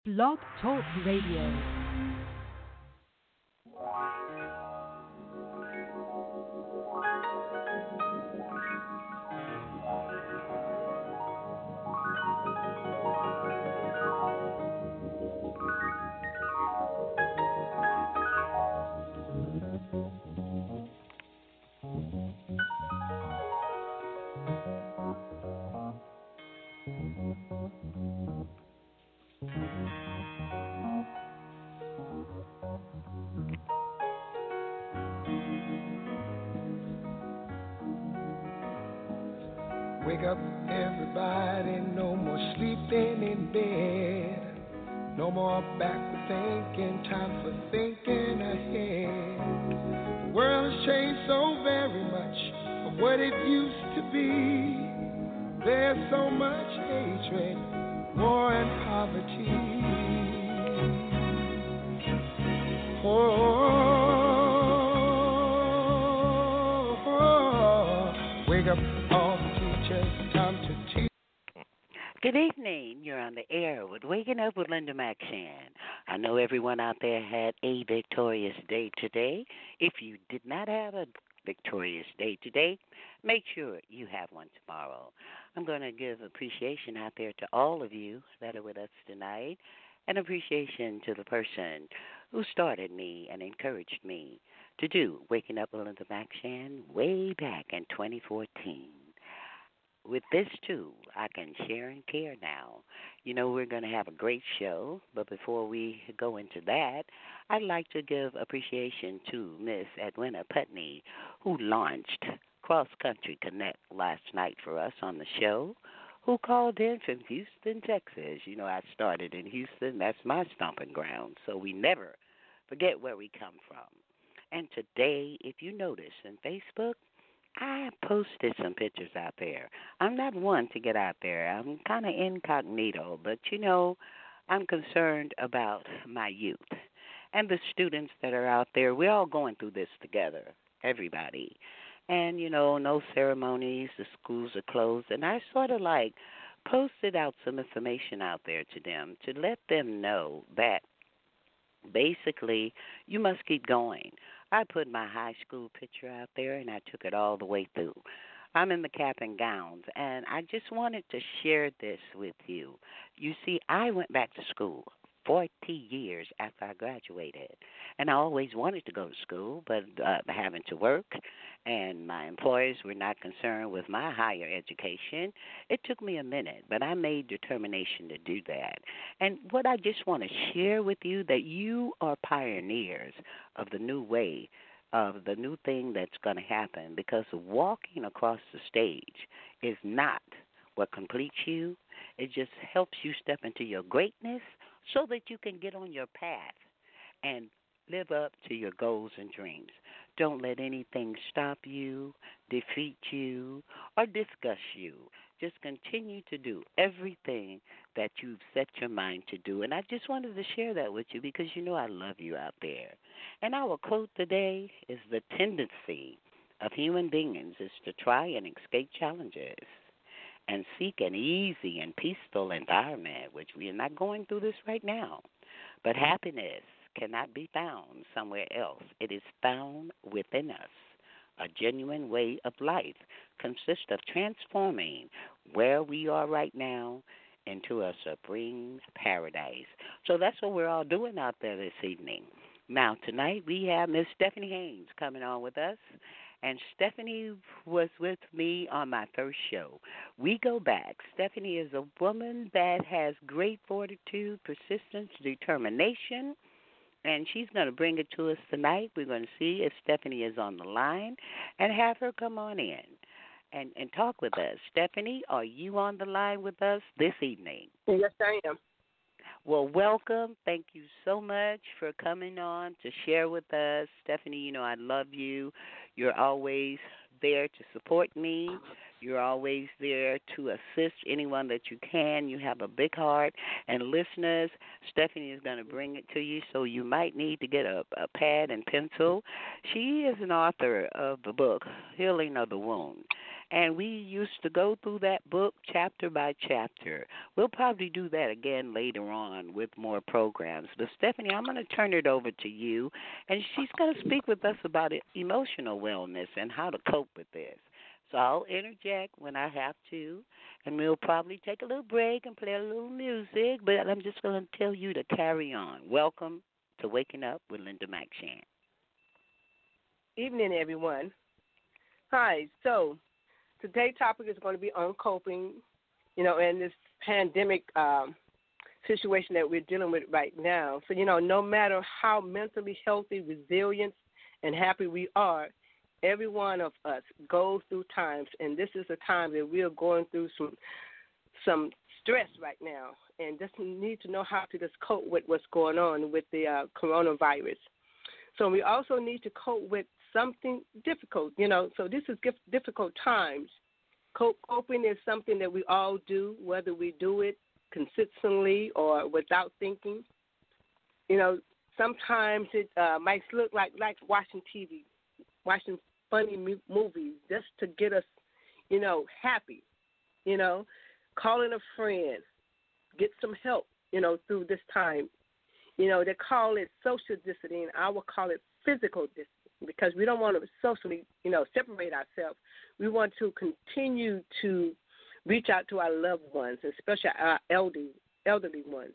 Blog Talk Radio. Wake up, everybody, no more sleeping in bed. No more backward thinking, time for thinking ahead. The world has changed so very much from what it used to be. There's so much hatred, war and poverty. Wake up, all the teachers, time to teach. Good evening. You're on the air with Waking Up with Linda McShan. I know everyone out there had a victorious day today. If you did not have a victorious day today, make sure you have one tomorrow. I'm going to give appreciation out there to all of you that are with us tonight, and appreciation to the person who started me and encouraged me to do Waking Up with Linda McShan way back in 2014. With this tool, I can share and care now. You know, we're going to have a great show, but before we go into that, I'd like to give appreciation to Miss Edwina Putney, who launched Cross Country Connect last night for us on the show, who called in from Houston, Texas. You know, I started in Houston. That's my stomping ground, so we never forget where we come from. And today, if you notice in Facebook, I posted some pictures out there. I'm not one to get out there. I'm kind of incognito, but, you know, I'm concerned about my youth and the students that are out there. We're all going through this together, everybody. And, you know, no ceremonies, the schools are closed. And I sort of like posted out some information out there to them to let them know that basically you must keep going. I put my high school picture out there, and I took it all the way through. I'm in the cap and gowns, and I just wanted to share this with you. You see, I went back to school 40 years after I graduated, and I always wanted to go to school, but having to work, and my employers were not concerned with my higher education. It took me a minute, but I made determination to do that. And what I just want to share with you, that you are pioneers of the new way, of the new thing that's going to happen, because walking across the stage is not what completes you. It just helps you step into your greatness so that you can get on your path and live up to your goals and dreams. Don't let anything stop you, defeat you, or disgust you. Just continue to do everything that you've set your mind to do. And I just wanted to share that with you because you know I love you out there. And our quote today is: the tendency of human beings is to try and escape challenges and seek an easy and peaceful environment, which we are not going through this right now. But happiness cannot be found somewhere else. It is found within us. A genuine way of life consists of transforming where we are right now into a supreme paradise. So that's what we're all doing out there this evening. Now, tonight we have Miss Stephanie Haynes coming on with us. And Stephanie was with me on my first show. We go back. Stephanie is a woman that has great fortitude, persistence, determination, and she's going to bring it to us tonight. We're going to see if Stephanie is on the line and have her come on in and talk with us. Stephanie, are you on the line with us this evening? Yes, I am. Well, welcome. Thank you so much for coming on to share with us. Stephanie, you know I love you. You're always there to support me. You're always there to assist anyone that you can. You have a big heart. And listeners, Stephanie is going to bring it to you, so you might need to get a pad and pencil. She is an author of the book, Healing of the Wound. And we used to go through that book chapter by chapter. We'll probably do that again later on with more programs. But Stephanie, I'm going to turn it over to you, and she's going to speak with us about emotional wellness and how to cope with this. So I'll interject when I have to, and we'll probably take a little break and play a little music, but I'm just going to tell you to carry on. Welcome to Waking Up with Linda McShan. Evening, everyone. Hi. So today's topic is going to be on coping, in this pandemic situation that we're dealing with right now. So, no matter how mentally healthy, resilient, and happy we are, every one of us goes through times, and this is a time that we are going through some stress right now, and just need to know how to just cope with what's going on with the coronavirus. So we also need to cope with something difficult, So this is difficult times. Coping is something that we all do, whether we do it consistently or without thinking. Sometimes it might look like watching TV, watching funny movies just to get us, happy, calling a friend, get some help, through this time. They call it social distancing. I will call it physical distancing because we don't want to socially, separate ourselves. We want to continue to reach out to our loved ones, especially our elderly ones,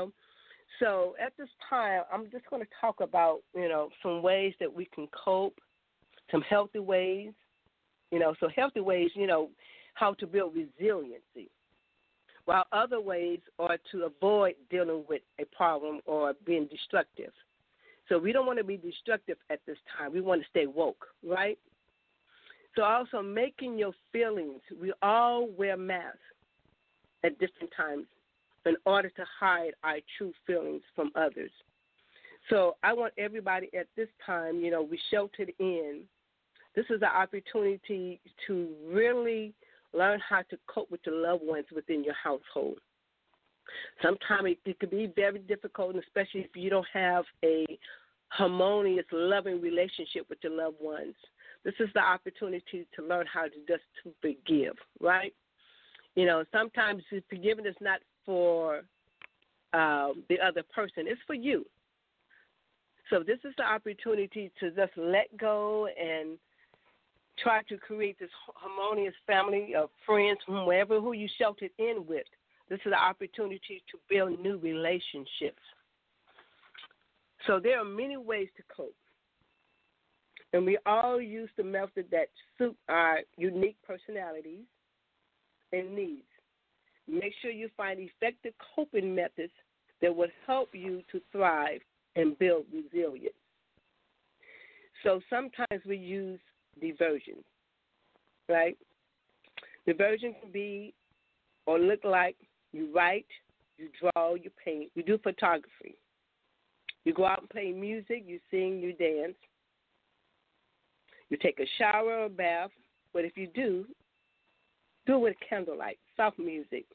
So at this time, I'm just going to talk about, some ways that we can cope, some healthy ways, so healthy ways, how to build resiliency, while other ways are to avoid dealing with a problem or being destructive. So we don't want to be destructive at this time. We want to stay woke, right? So also making your feelings, we all wear masks at different times in order to hide our true feelings from others. So I want everybody at this time, we sheltered in. This is an opportunity to really learn how to cope with your loved ones within your household. Sometimes it could be very difficult, and especially if you don't have a harmonious, loving relationship with your loved ones. This is the opportunity to learn how to forgive, right? Sometimes forgiveness is not for the other person. It's for you. So this is the opportunity to just let go and try to create this harmonious family of friends, whoever who you sheltered in with. This is the opportunity to build new relationships. So there are many ways to cope. And we all use the method that suit our unique personalities and needs. Make sure you find effective coping methods that will help you to thrive and build resilience. So sometimes we use diversion, right? Diversion can be or look like you write, you draw, you paint, you do photography. You go out and play music, you sing, you dance. You take a shower or a bath, but if you do it with candlelight, soft music.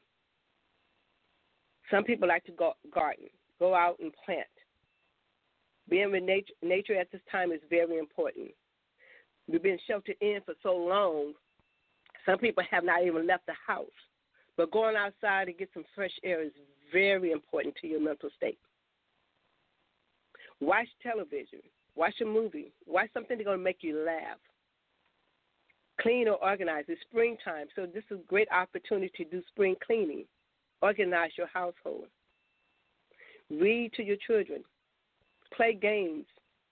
Some people like to garden, go out and plant. Being with nature at this time is very important. We've been sheltered in for so long, some people have not even left the house. But going outside to get some fresh air is very important to your mental state. Watch television. Watch a movie. Watch something that's going to make you laugh. Clean or organize. It's springtime, so this is a great opportunity to do spring cleaning. Organize your household. Read to your children. Play games.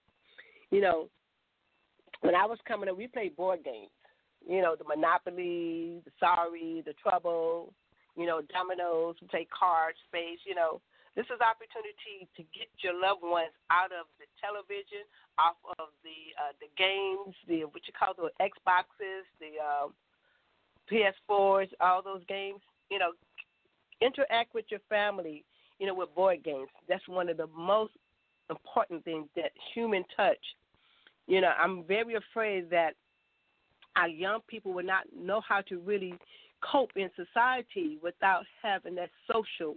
When I was coming up, we played board games. The Monopoly, the Sorry, the Trouble, dominoes. We play cards, space, This is an opportunity to get your loved ones out of the television, off of the games, the Xboxes, the PS4s, all those games. Interact with your family, with board games. That's one of the most important things, that human touch. I'm very afraid that our young people will not know how to really cope in society without having that social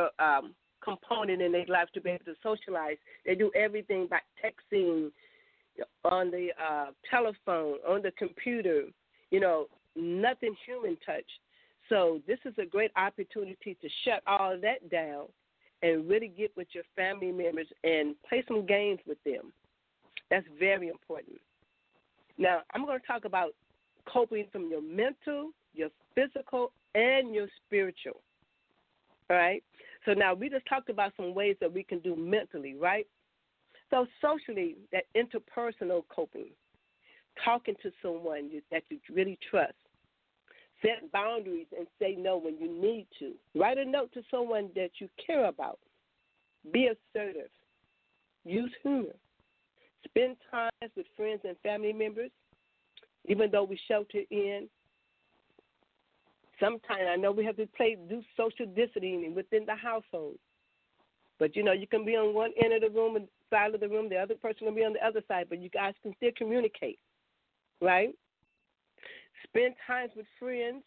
component in their life to be able to socialize. They do everything by texting, on the telephone, on the computer, nothing human touch. So this is a great opportunity to shut all of that down and really get with your family members and play some games with them. That's very important. Now, I'm going to talk about coping from your mental, your physical, and your spiritual. All right? So now we just talked about some ways that we can do mentally, right? So socially, that interpersonal coping, talking to someone that you really trust. Set boundaries and say no when you need to. Write a note to someone that you care about. Be assertive. Use humor. Spend time with friends and family members. Even though we shelter in, sometimes I know we have to do social distancing within the household. But, you can be on one end of the room and side of the room, the other person will be on the other side, but you guys can still communicate, right? Spend time with friends.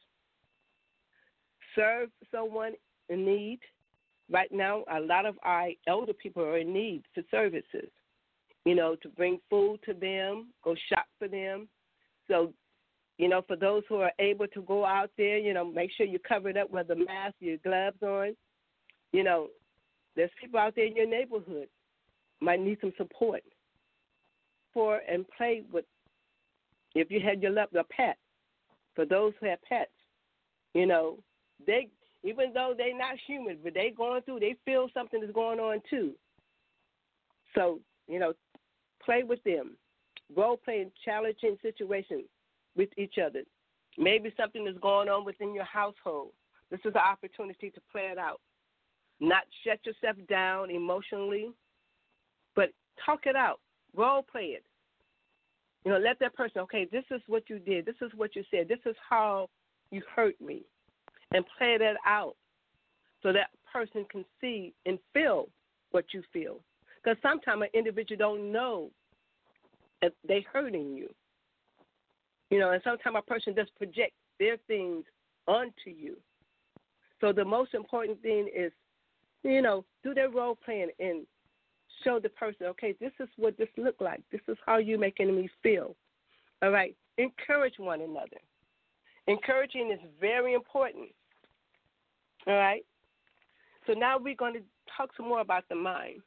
Serve someone in need. Right now, a lot of our elder people are in need for services, to bring food to them, go shop for them. So, for those who are able to go out there, make sure you cover it up with a mask, your gloves on. There's people out there in your neighborhood might need some support. For and play with, if you had a pet. For those who have pets, they, even though they're not human, but they feel something is going on too. So, play with them. Role play in challenging situations with each other. Maybe something is going on within your household. This is an opportunity to play it out. Not shut yourself down emotionally, but talk it out. Role play it. Let that person, okay, this is what you did. This is what you said. This is how you hurt me. And play that out so that person can see and feel what you feel. Because sometimes an individual don't know if they're hurting you. And sometimes a person just projects their things onto you. So the most important thing is, do their role playing and show the person, okay, this is what this look like. This is how you making me feel. All right. Encourage one another. Encouraging is very important. All right. So now we're going to talk some more about the mind.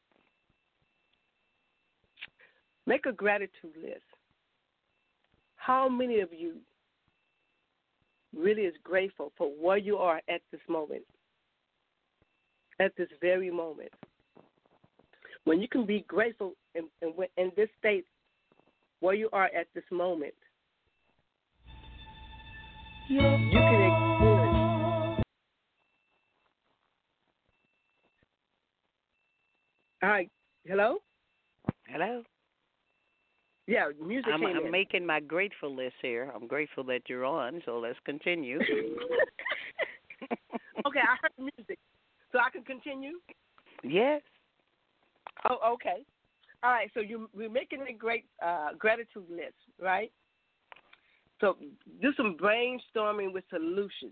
Make a gratitude list. How many of you really is grateful for where you are at this moment, at this very moment? When you can be grateful in this state where you are at this moment, you can experience. All right. Hello? Hello? Yeah, music came in. I'm making my grateful list here. I'm grateful that you're on, so let's continue. Okay, I heard music. So I can continue? Yes. Oh, okay. All right, so we're making a great gratitude list, right? So do some brainstorming with solutions.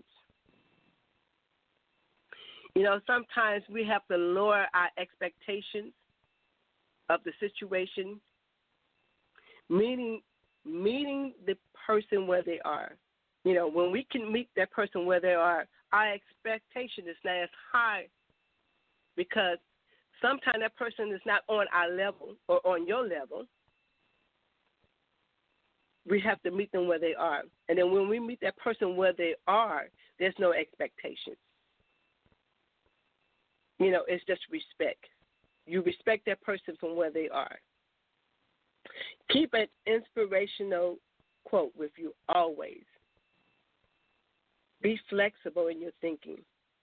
Sometimes we have to lower our expectations of the situation, meeting the person where they are. When we can meet that person where they are, our expectation is not as high because sometimes that person is not on our level or on your level. We have to meet them where they are. And then when we meet that person where they are, there's no expectations. It's just respect. You respect that person from where they are. Keep an inspirational quote with you always. Be flexible in your thinking.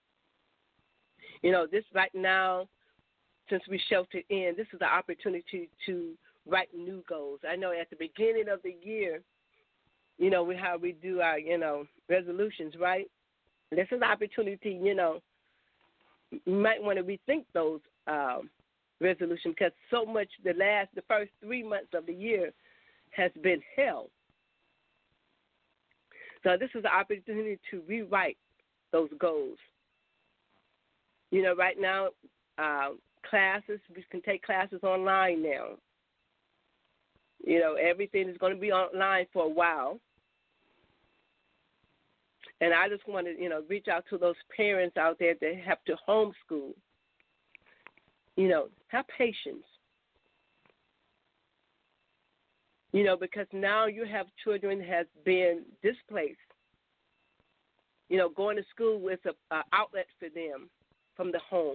This right now, since we sheltered in, this is the opportunity to write new goals. I know at the beginning of the year, we do our, resolutions, right? This is the opportunity, you might want to rethink those resolutions because so much the first 3 months of the year has been hell. So this is the opportunity to rewrite those goals. Right now, classes, we can take classes online now. You know, everything is going to be online for a while. And I just want to, reach out to those parents out there that have to homeschool. Have patience. Because now you have children that have been displaced. Going to school was an outlet for them from the home.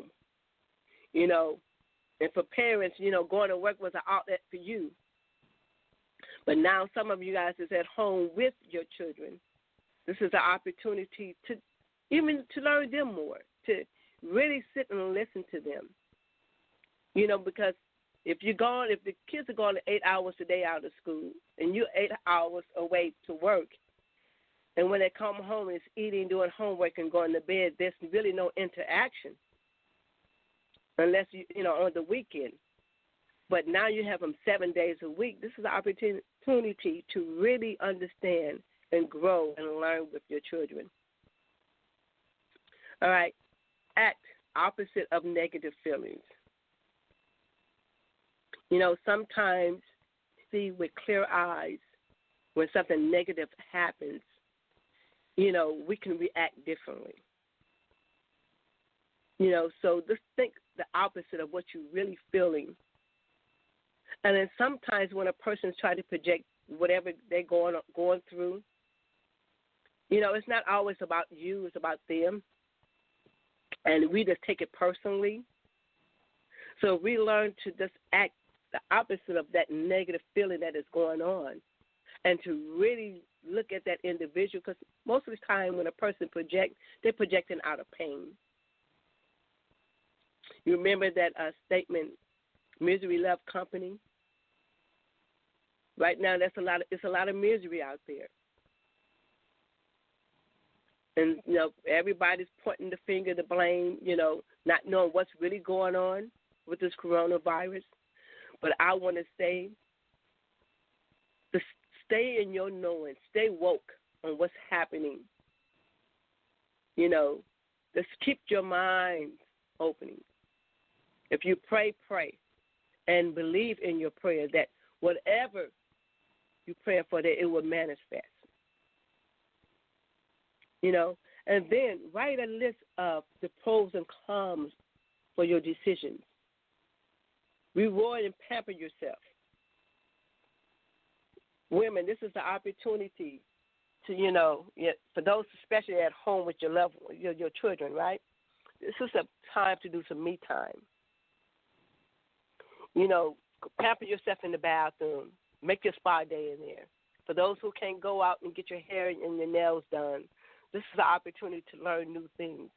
And for parents, going to work was an outlet for you. But now some of you guys is at home with your children. This is an opportunity to even to learn them more, to really sit and listen to them. Because if the kids are going 8 hours a day out of school and you're 8 hours away to work, and when they come home, it's eating, doing homework, and going to bed, there's really no interaction unless, on the weekend. But now you have them 7 days a week. This is an opportunity to really understand and grow and learn with your children. All right. Act opposite of negative feelings. Sometimes see with clear eyes when something negative happens, we can react differently. So just think the opposite of what you're really feeling. And then sometimes when a person's trying to project whatever they're going through, it's not always about you, it's about them. And we just take it personally. So we learn to just act the opposite of that negative feeling that is going on and to really look at that individual, because most of the time when a person projects, they're projecting out of pain. You remember that statement, misery loves company? Right now, it's a lot of misery out there. And, everybody's pointing the finger, the blame, not knowing what's really going on with this coronavirus. But I want to say, to stay in your knowing, stay woke on what's happening. Just keep your mind opening. If you pray, and believe in your prayer that whatever you pray for, that it will manifest. And then write a list of the pros and cons for your decisions. Reward and pamper yourself. Women, this is the opportunity to, for those especially at home with your loved ones, your children, right? This is a time to do some me time. Pamper yourself in the bathroom. Make your spa day in there. For those who can't go out and get your hair and your nails done, this is an opportunity to learn new things.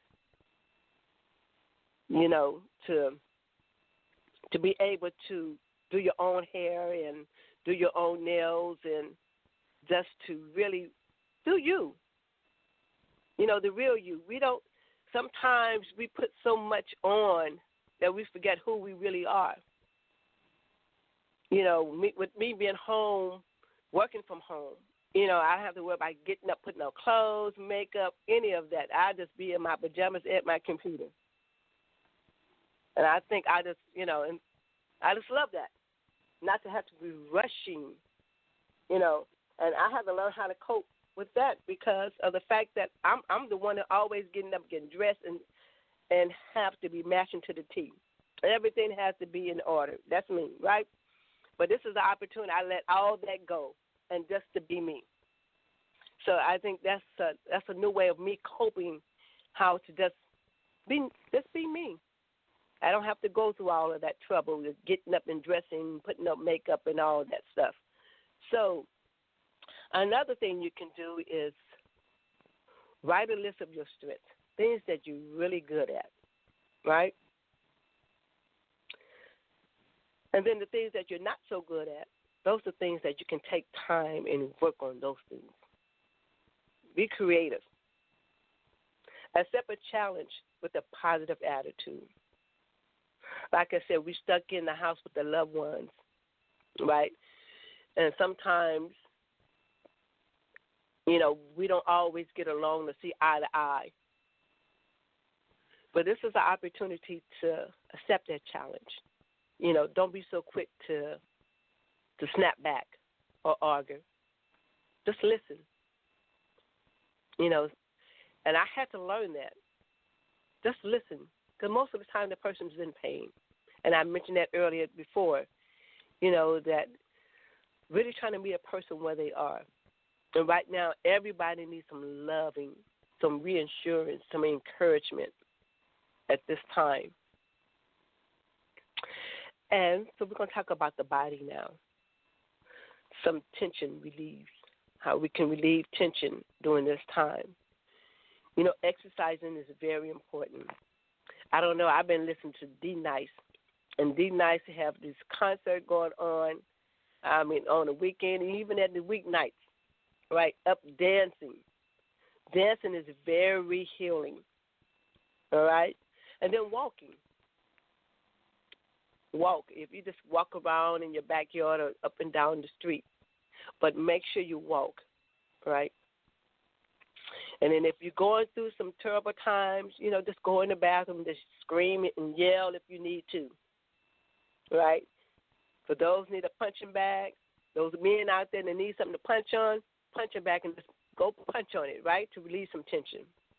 To be able to do your own hair and do your own nails and just to really do you. The real you. Sometimes we put so much on that we forget who we really are. With me being home, working from home, I don't have to worry about getting up, putting on clothes, makeup, any of that. I just be in my pajamas at my computer. And I think I just, and I just love that, not to have to be rushing, and I have to learn how to cope with that because of the fact that I'm the one that always getting up, getting dressed, and have to be matching to the T. Everything has to be in order. That's me, right? But this is the opportunity. I let all that go and just to be me. So I think that's a new way of me coping, how to just be me. I don't have to go through all of that trouble with getting up and dressing, putting up makeup and all that stuff. So another thing you can do is write a list of your strengths, things that you're really good at, right? And then the things that you're not so good at, those are things that you can take time and work on those things. Be creative. Accept a challenge with a positive attitude. Like I said, we stuck in the house with the loved ones, right? And sometimes, we don't always get along to see eye to eye. But this is an opportunity to accept that challenge. Don't be so quick to to snap back or argue. Just listen. And I had to learn that. Just listen, because most of the time the person's in pain. And I mentioned that earlier before, that really trying to meet a person where they are. And right now, everybody needs some loving, some reassurance, some encouragement at this time. And so we're going to talk about the body now. Some tension relief, how we can relieve tension during this time. Exercising is very important. I don't know, I've been listening to D-Nice, and D-Nice have this concert going on, on the weekend and even at the weeknights, right, up dancing. Dancing is very healing, all right? And then walking. Walk. If you just walk around in your backyard or up and down the street, but make sure you walk, right? And then if you're going through some terrible times, just go in the bathroom, just scream and yell if you need to, right? For those who need a punching bag, those men out there that need something to punch a bag and just go punch on it, right, to release some tension.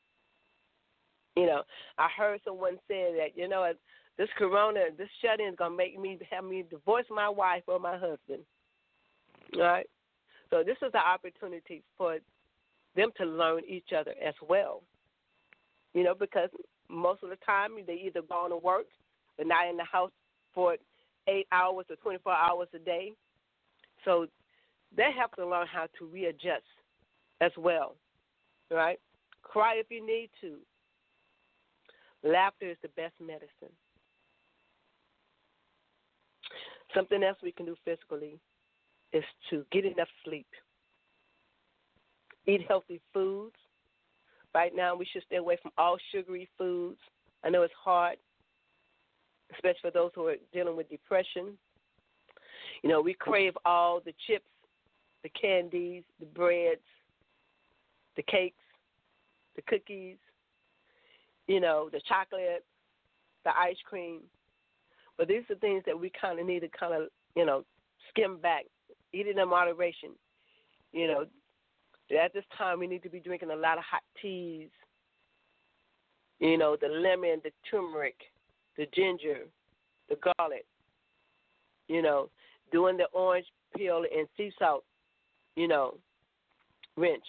I heard someone say that, this corona, this shut-in is going to have me divorce my wife or my husband, right? So this is the opportunity for them to learn each other as well, because most of the time they either going to work, they're not in the house for 8 hours or 24 hours a day. So they have to learn how to readjust as well, right? Cry if you need to. Laughter is the best medicine. Something else we can do physically is to get enough sleep. Eat healthy foods. Right now, we should stay away from all sugary foods. I know it's hard, especially for those who are dealing with depression. We crave all the chips, the candies, the breads, the cakes, the cookies, the chocolate, the ice cream. But these are things that we kind of need to skim back, eat it in moderation. At this time, we need to be drinking a lot of hot teas, the lemon, the turmeric, the ginger, the garlic, doing the orange peel and sea salt, rinse.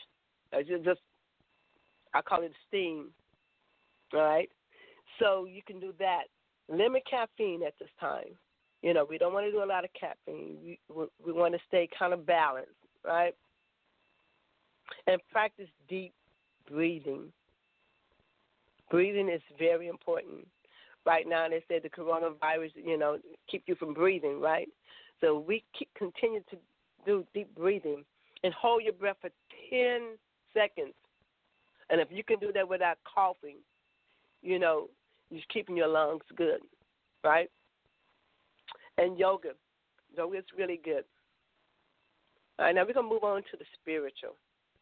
I call it steam, all right? So you can do that. Limit caffeine at this time. We don't want to do a lot of caffeine. We want to stay kind of balanced, right? And practice deep breathing. Breathing is very important. Right now, they say the coronavirus, keep you from breathing, right? So we continue to do deep breathing and hold your breath for 10 seconds. And if you can do that without coughing, you're keeping your lungs good, right? And yoga. Yoga is really good. All right, now we're going to move on to the spiritual.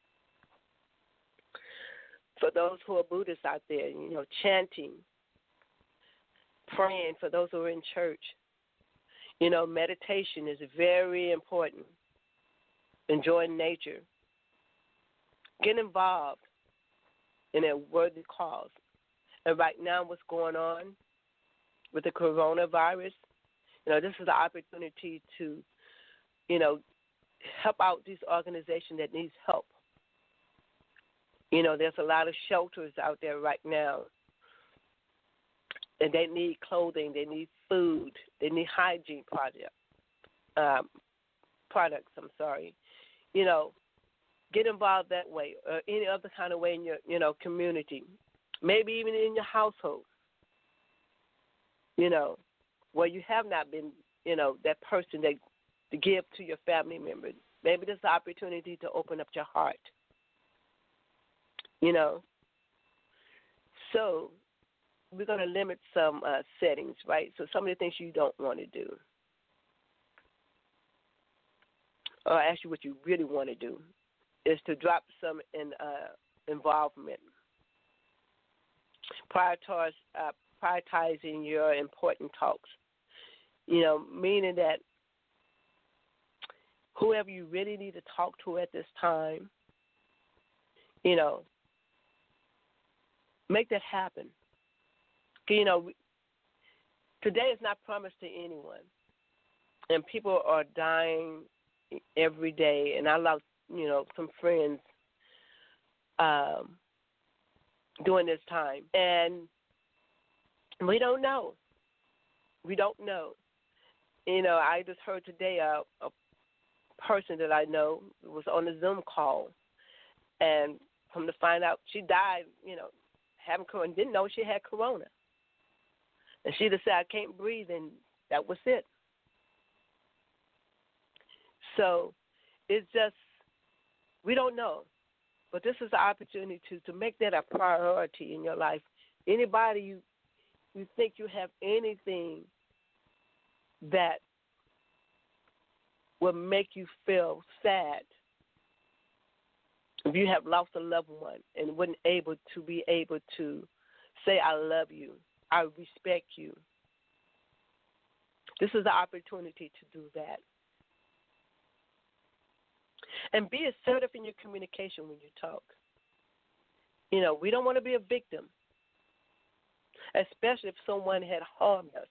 For those who are Buddhists out there, chanting, praying for those who are in church. Meditation is very important. Enjoying nature. Get involved in a worthy cause. And right now what's going on with the coronavirus, this is the opportunity to, help out these organizations that needs help. There's a lot of shelters out there right now, and they need clothing, they need food, they need hygiene products. Get involved that way, or any other kind of way in your, community, maybe even in your household. Where you have not been, that person that to give to your family members. Maybe there's an opportunity to open up your heart. So we're going to limit some settings, right? So some of the things you don't want to do. Or actually what you really want to do is to drop some involvement. Prioritizing your important talks. Meaning that whoever you really need to talk to at this time, make that happen. Today is not promised to anyone, and people are dying every day. And I lost, some friends during this time, and we don't know. We don't know. I just heard today a person that I know was on a Zoom call, and come to find out she died, having corona, didn't know she had corona. And she decided, I can't breathe, and that was it. So it's just, we don't know. But this is the opportunity to make that a priority in your life. Anybody you think you have anything that will make you feel sad, if you have lost a loved one and wasn't able to say, I love you, I respect you, this is the opportunity to do that. And be assertive in your communication when you talk. We don't want to be a victim, especially if someone had harmed us,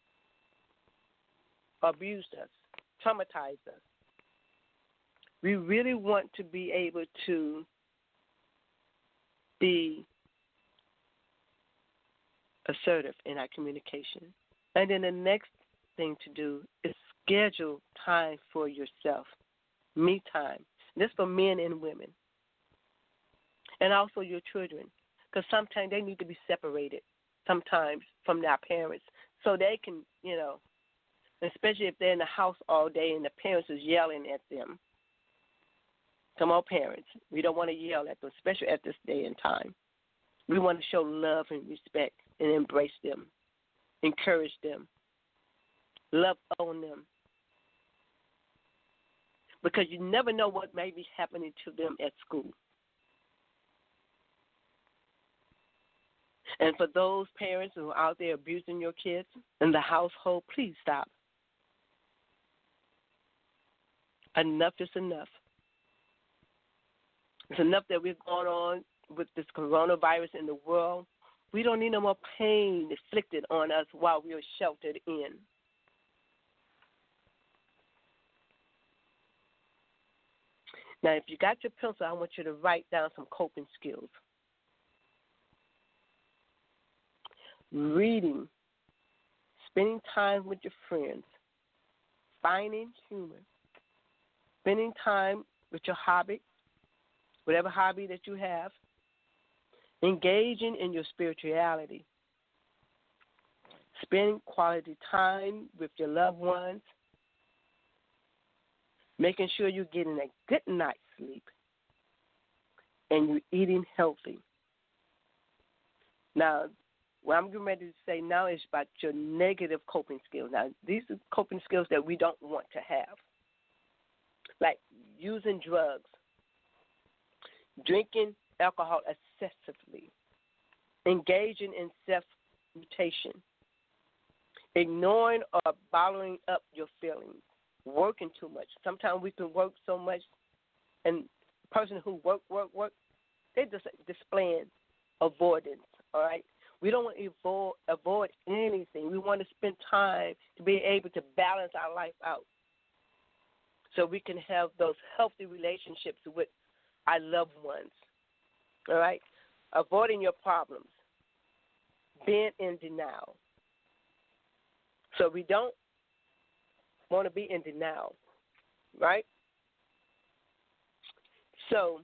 abused us, traumatized us. We really want to be able to be assertive in our communication. And then the next thing to do is schedule time for yourself, me time. This for men and women, and also your children, because sometimes they need to be separated sometimes from their parents so they can, especially if they're in the house all day and the parents is yelling at them. Come on, parents. We don't want to yell at them, especially at this day and time. We want to show love and respect and embrace them, encourage them, love on them. Because you never know what may be happening to them at school. And for those parents who are out there abusing your kids in the household, please stop. Enough is enough. It's enough that we've gone on with this coronavirus in the world. We don't need no more pain inflicted on us while we are sheltered in. Now, if you got your pencil, I want you to write down some coping skills. Reading, spending time with your friends, finding humor, spending time with your hobby, whatever hobby that you have, engaging in your spirituality, spending quality time with your loved ones, making sure you're getting a good night's sleep, and you're eating healthy. Now, what I'm getting ready to say now is about your negative coping skills. Now, these are coping skills that we don't want to have, like using drugs, drinking alcohol excessively, engaging in self-mutation, ignoring or bottling up your feelings, working too much. Sometimes we can work so much, and the person who work, they're just displaying avoidance, all right? We don't want to avoid anything. We want to spend time to be able to balance our life out so we can have those healthy relationships with our loved ones, all right? Avoiding your problems, being in denial. So we don't want to be in denial, right? So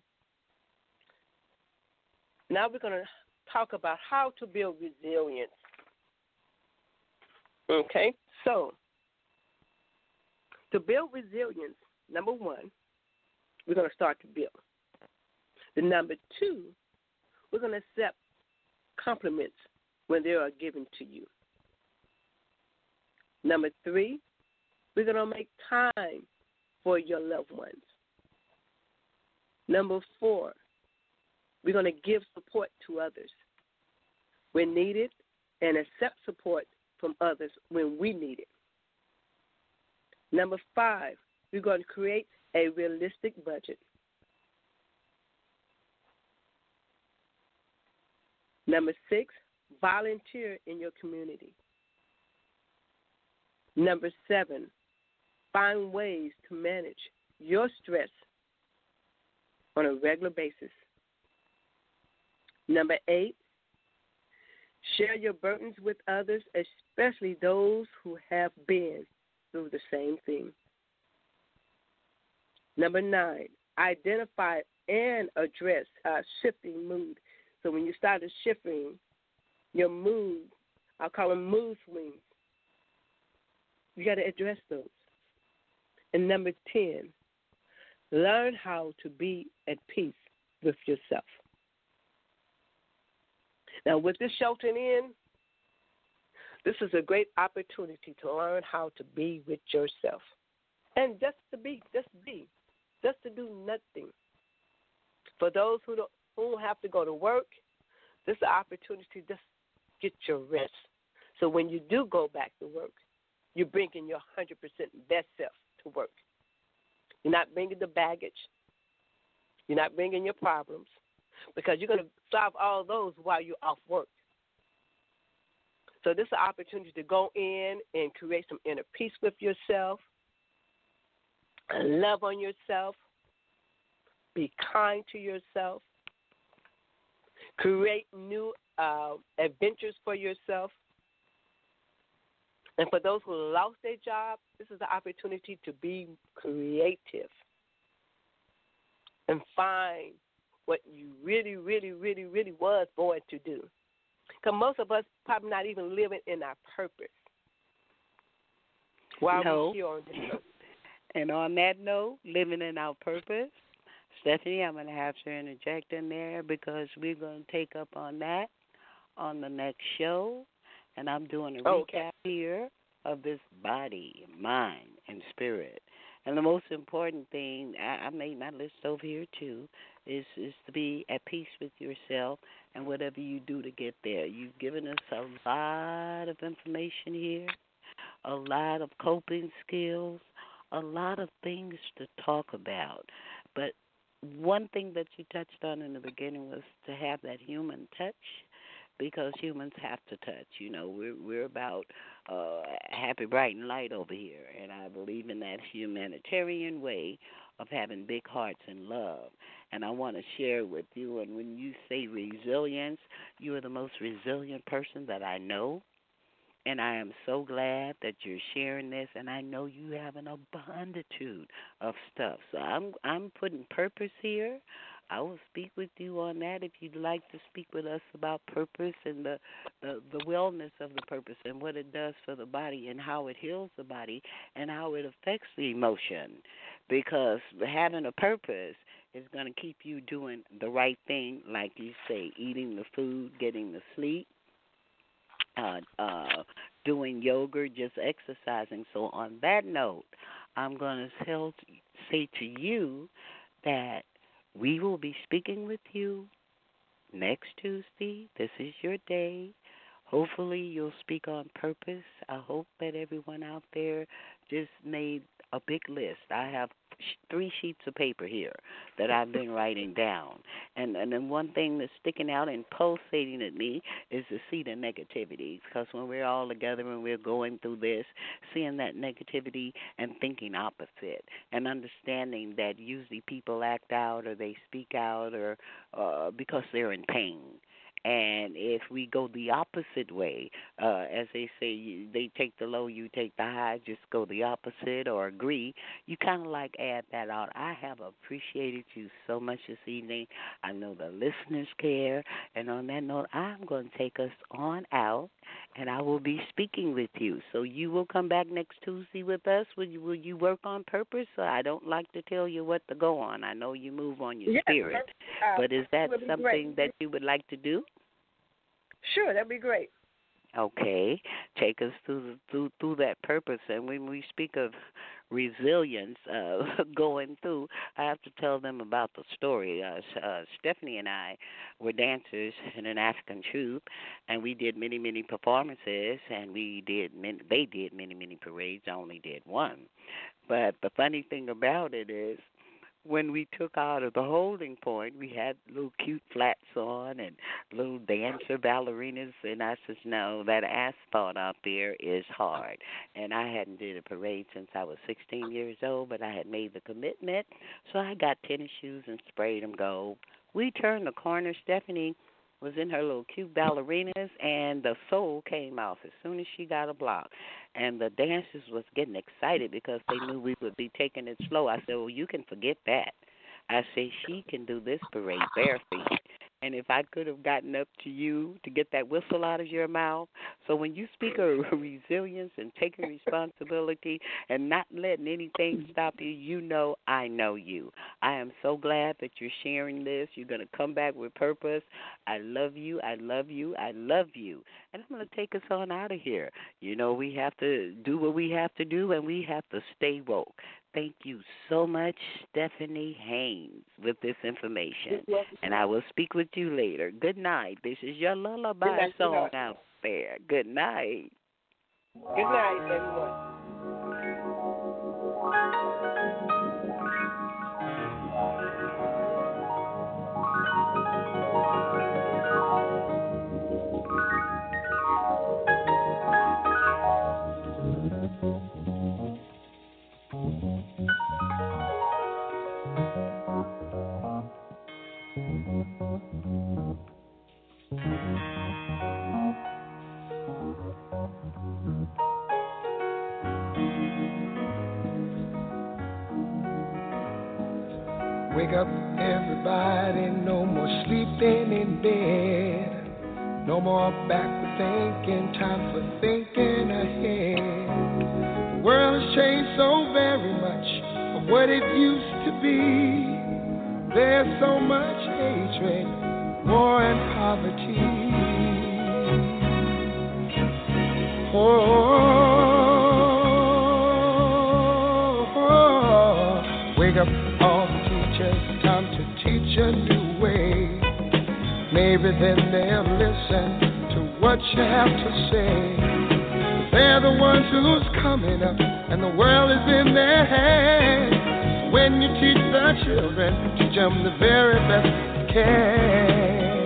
now we're going to talk about how to build resilience. Okay? So to build resilience, number one, we're going to start to build. The number two, we're going to accept compliments when they are given to you. Number three, we're going to make time for your loved ones. Number four, we're going to give support to others when needed and accept support from others when we need it. Number five, we're going to create a realistic budget. Number 6, volunteer in your community. Number 7, find ways to manage your stress on a regular basis. Number 8, share your burdens with others, especially those who have been through the same thing. Number 9, identify and address shifting mood. So when you start shifting your mood, I'll call them mood swings, you got to address those. And number 10, learn how to be at peace with yourself. Now, with this sheltering in, this is a great opportunity to learn how to be with yourself. And just to do nothing. For those who don't have to go to work, this is an opportunity to just get your rest. So when you do go back to work, you're bringing your 100% best self to work. You're not bringing the baggage. You're not bringing your problems, because you're going to solve all those while you're off work. So this is an opportunity to go in and create some inner peace with yourself, love on yourself, be kind to yourself, create new adventures for yourself. And for those who lost their job, this is the opportunity to be creative and find what you really, really, really, really was born to do. Because most of us probably not even living in our purpose while we're here on this earth. And on that note, living in our purpose, Stephanie, I'm going to have to interject in there, because we're going to take up on that on the next show. And I'm doing a recap here of this body, mind, and spirit. And the most important thing, I made my list over here too, is to be at peace with yourself and whatever you do to get there. You've given us a lot of information here, a lot of coping skills, a lot of things to talk about. But one thing that you touched on in the beginning was to have that human touch, because humans have to touch. You know, we're about happy, bright, and light over here, and I believe in that humanitarian way of having big hearts and love. And I want to share with you, and when you say resilience, you are the most resilient person that I know, and I am so glad that you're sharing this, and I know you have an abunditude of stuff. So I'm putting purpose here. I will speak with you on that if you'd like to speak with us about purpose and the wellness of the purpose and what it does for the body and how it heals the body and how it affects the emotion. Because having a purpose is going to keep you doing the right thing, like you say, eating the food, getting the sleep, doing yoga, just exercising. So on that note, I'm going to say to you that we will be speaking with you next Tuesday. This is your day. Hopefully you'll speak on purpose. I hope that everyone out there just made a big list. I have 3 sheets of paper here that I've been writing down. And then one thing that's sticking out and pulsating at me is to see the negativity. Because when we're all together and we're going through this, seeing that negativity and thinking opposite and understanding that usually people act out or they speak out or because they're in pain. And if we go the opposite way, as they say, they take the low, you take the high, just go the opposite or agree, you kind of like add that out. I have appreciated you so much this evening. I know the listeners care. And on that note, I'm going to take us on out, and I will be speaking with you. So you will come back next Tuesday with us. Will you work on purpose? I don't like to tell you what to go on. I know you move on your spirit. But is that something that you would like to do? Sure, that'd be great. Okay, take us through that purpose. And when we speak of resilience going through, I have to tell them about the story. Stephanie and I were dancers in an African troupe, and we did many, many performances, and they did many, many parades. I only did one. But the funny thing about it is, when we took out of the holding point, we had little cute flats on and little dancer ballerinas, and I says, no, that asphalt out there is hard. And I hadn't did a parade since I was 16 years old, but I had made the commitment, so I got tennis shoes and sprayed them gold. We turned the corner. Stephanie was in her little cute ballerinas, and the soul came off as soon as she got a block. And the dancers was getting excited because they knew we would be taking it slow. I said, well, you can forget that. I said, she can do this parade bare feet. And if I could have gotten up to you to get that whistle out of your mouth. So when you speak of resilience and taking responsibility and not letting anything stop you, you know I know you. I am so glad that you're sharing this. You're going to come back with purpose. I love you. I love you. I love you. And I'm going to take us on out of here. You know, we have to do what we have to do, and we have to stay woke. Thank you so much, Stephanie Haynes, with this information. And I will speak with you later. Good night. This is your lullaby song out there. Good night. Good night, everyone. Wake up, everybody, no more sleeping in bed. No more backward thinking, time for thinking ahead. The world has changed so very much from what it used to be. There's so much hatred, war and poverty. Wake up, all the teachers, time to teach a new way. Maybe then they'll listen to what you have to say. They're the ones who's coming up, and the world is in their hands. When you teach the children, teach them the very best you can.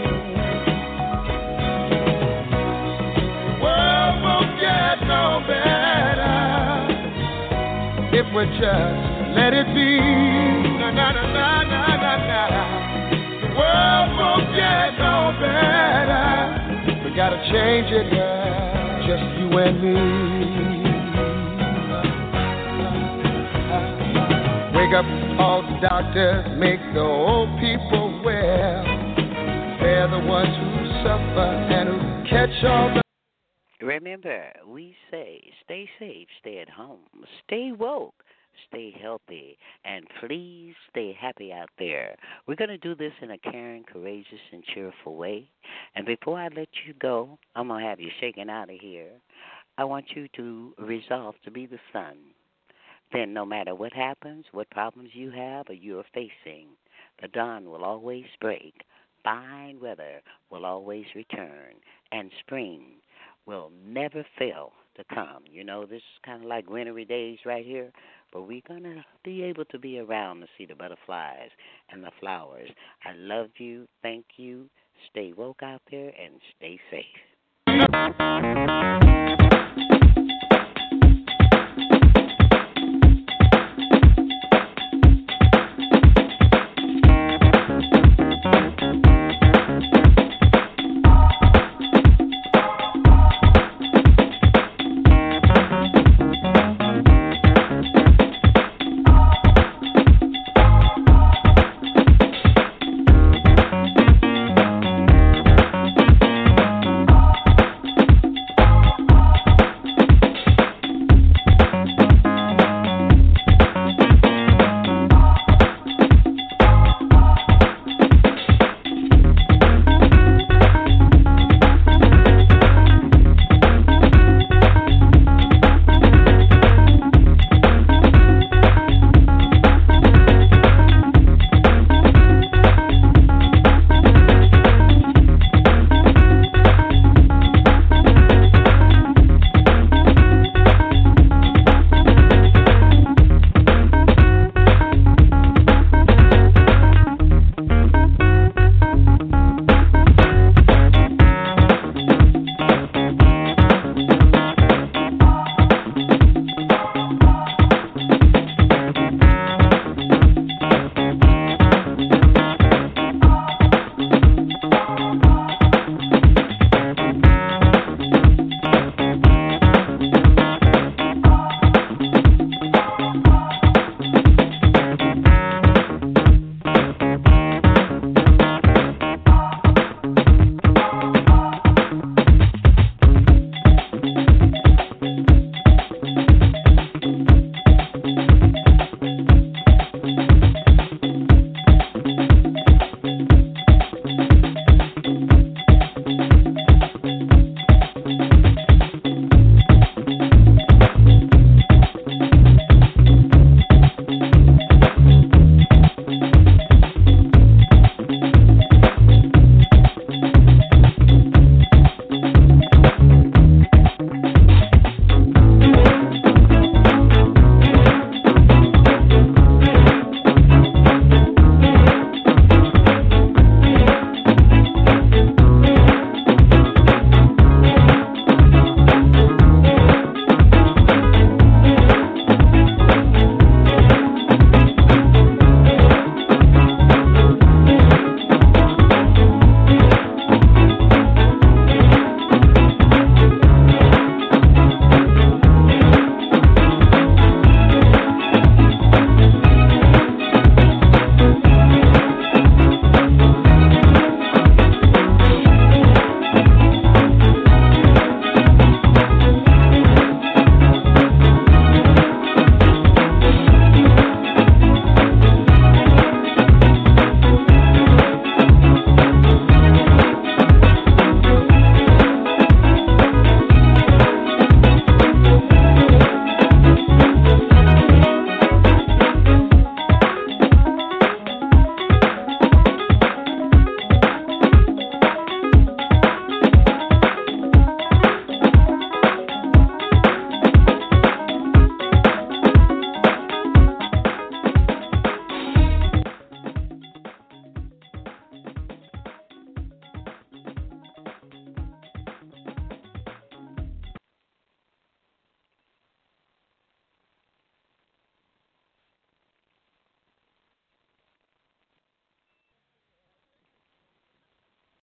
The world won't get no better if we just let it be. Na na na na na na na. The world won't get no better. We gotta change it, girl. Just you and me. Wake up, all the doctors, make the old people well. They're the ones who suffer and who catch all the. Remember, we say stay safe, stay at home, stay woke, stay healthy, and please stay happy out there. We're going to do this in a caring, courageous, and cheerful way. And before I let you go, I'm going to have you shaking out of here. I want you to resolve to be the sun. Then no matter what happens, what problems you have or you are facing, the dawn will always break. Fine weather will always return. And spring will never fail to come. You know, this is kind of like wintry days right here, but we're going to be able to be around to see the butterflies and the flowers. I love you. Thank you. Stay woke out there and stay safe.